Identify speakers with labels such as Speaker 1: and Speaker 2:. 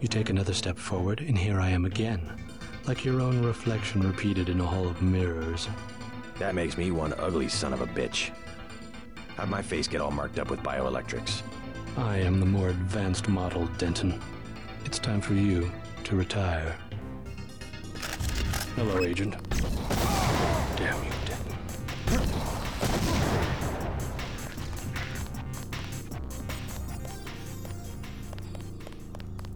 Speaker 1: You take another step forward, and here I am again, like your own reflection repeated in a hall of mirrors.
Speaker 2: That makes me one ugly son of a bitch. How'd my face get all marked up with bioelectrics?
Speaker 1: I am the more advanced model, Denton. It's time for you to retire. Hello, Agent. Damn you.